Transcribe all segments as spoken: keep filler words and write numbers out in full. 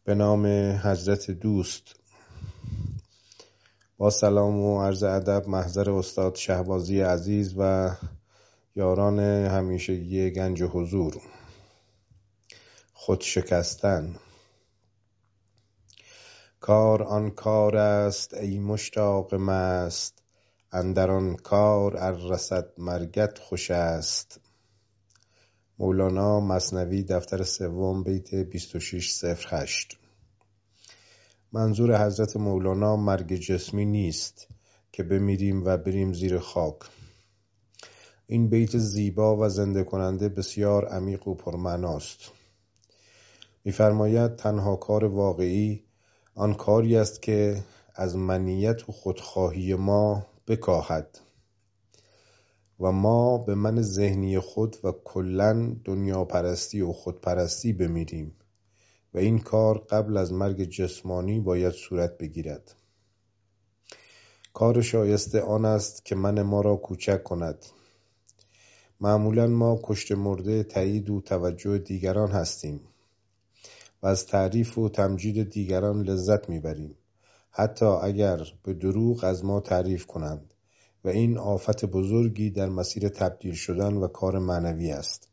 به نام حضرت دوست. با سلام و عرض ادب محضر استاد شهبازی عزیز و یاران همیشگی گنج حضور. خود شکستن. کار آن کار است ای مشتاق مست، اندر آن کار ار رسد مرگت خوش است. مولانا مثنوی دفتر سوم بیت بیست و شش صفر هشت. منظور حضرت مولانا مرگ جسمی نیست که بمیریم و بریم زیر خاک. این بیت زیبا و زنده کننده بسیار عمیق و پرمعناست. می‌فرماید تنها کار واقعی آن کاری است که از منیت و خودخواهی ما بکاهد و ما به من ذهنی خود و کلاً دنیا پرستی و خودپرستی بمیریم و این کار قبل از مرگ جسمانی باید صورت بگیرد. کار شایسته آن است که من ما را کوچک کند. معمولاً ما کشته مرده تایید و توجه دیگران هستیم و از تعریف و تمجید دیگران لذت میبریم، حتی اگر به دروغ از ما تعریف کنند، و این آفت بزرگی در مسیر تبدیل شدن و کار معنوی است.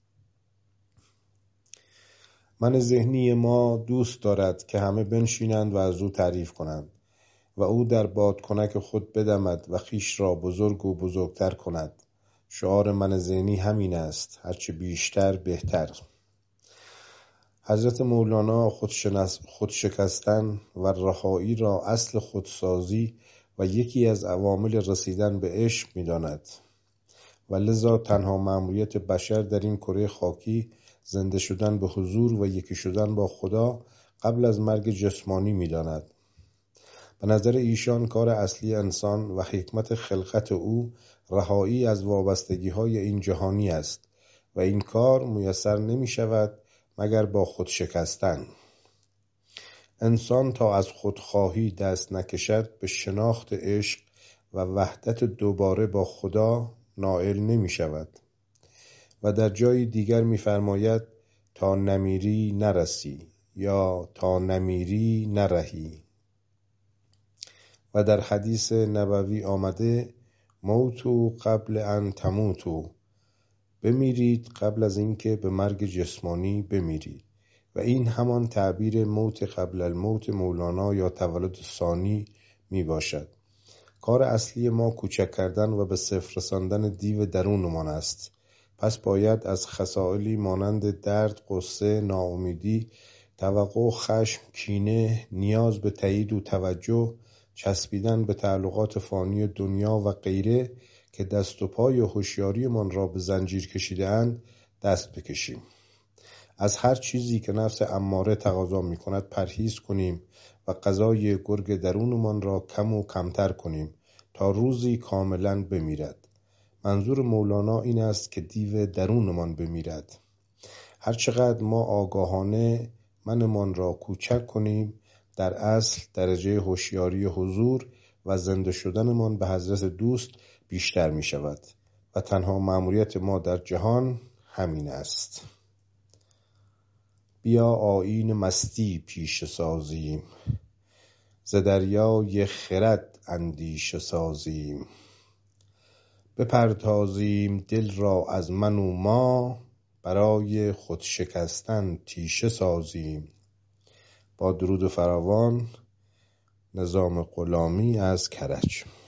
من ذهنی ما دوست دارد که همه بنشینند و از او تعریف کنند و او در بادکنک خود بدمد و خیش را بزرگ و بزرگتر کند. شعار من ذهنی همین است، هرچه بیشتر بهتر. حضرت مولانا خودشکستن و رهایی را اصل خودسازی و یکی از عوامل رسیدن به عشق می داند و لذا تنها مأموریت بشر در این کره خاکی زنده شدن به حضور و یکی شدن با خدا قبل از مرگ جسمانی می داند. به نظر ایشان کار اصلی انسان و حکمت خلقت او رهایی از وابستگی های این جهانی است و این کار میسر نمی شود مگر با خود شکستن. انسان تا از خودخواهی دست نکشد به شناخت عشق و وحدت دوباره با خدا نائل نمی شود و در جای دیگر می فرماید تا نمیری نرسی یا تا نمیری نرهی. و در حدیث نبوی آمده موتو قبل ان تموتو، بمیرید قبل از اینکه به مرگ جسمانی بمیرید، و این همان تعبیر موت قبل الموت مولانا یا تولد ثانی می باشد. کار اصلی ما کوچک کردن و به صفر رساندن دیو درونمان است. پس باید از خصائلی مانند درد، غصه، ناامیدی، توقع، خشم، کینه، نیاز به تایید و توجه، چسبیدن به تعلقات فانی دنیا و غیره که دست و پای هوشیاری من را به زنجیر کشیده اند دست بکشیم. از هر چیزی که نفس اماره تقاضا می کند پرهیز کنیم و غذای گرگ درونمان را کم و کمتر کنیم تا روزی کاملا بمیرد. منظور مولانا این است که دیو درونمان بمیرد. هرچقدر ما آگاهانه منمان را کوچک کنیم، در اصل درجه هوشیاری حضور و زنده شدنمان به حضرت دوست بیشتر می شود و تنها مأموریت ما در جهان همین است. بیا آیین مستی پیشه سازیم، ز دریای خرد اندیشه سازیم. بپردازیم دل را از من و ما، برای خود شکستن تیشه سازیم. با درود فراوان، نظام غلامی از کرج.